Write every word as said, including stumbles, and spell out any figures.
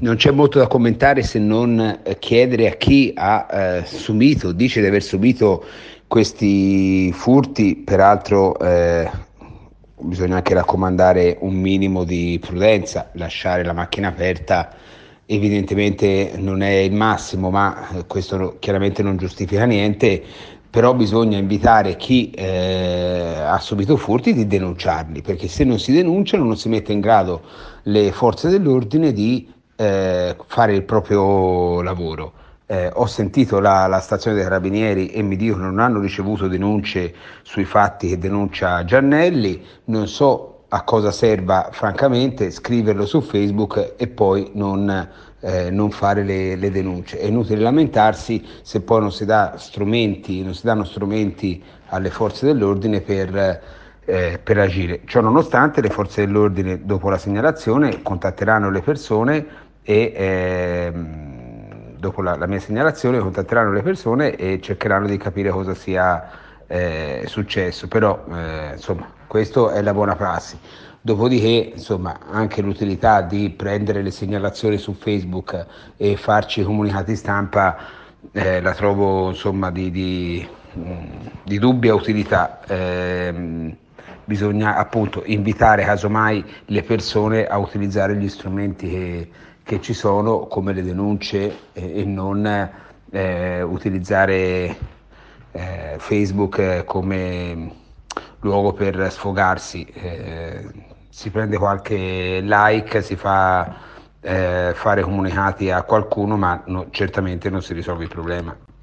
Non c'è molto da commentare se non eh, chiedere a chi ha eh, subito, dice di aver subito questi furti, peraltro eh, bisogna anche raccomandare un minimo di prudenza, lasciare la macchina aperta evidentemente non è il massimo, ma eh, questo no- chiaramente non giustifica niente, però bisogna invitare chi eh, ha subito furti di denunciarli, perché se non si denunciano non si mette in grado le forze dell'ordine di eh, fare il proprio lavoro. Eh, ho sentito la, la stazione dei carabinieri e mi dicono che non hanno ricevuto denunce sui fatti che denuncia Giannelli, non so a cosa serva francamente scriverlo su Facebook e poi non, eh, non fare le, le denunce. È inutile lamentarsi se poi non si dà strumenti, non si danno strumenti alle forze dell'ordine per eh, per agire. Ciò nonostante le forze dell'ordine dopo la segnalazione contatteranno le persone e ehm, dopo la, la mia segnalazione contatteranno le persone e cercheranno di capire cosa sia eh, successo, però eh, insomma questa è la buona prassi. Dopodiché, insomma, anche l'utilità di prendere le segnalazioni su Facebook e farci i comunicati stampa eh, la trovo insomma di, di, di dubbia utilità. Eh, bisogna appunto invitare casomai le persone a utilizzare gli strumenti che, che ci sono come le denunce e, e non eh, utilizzare eh, Facebook eh, come luogo per sfogarsi. Eh, si prende qualche like, si fa eh, fare comunicati a qualcuno, ma no, certamente non si risolve il problema.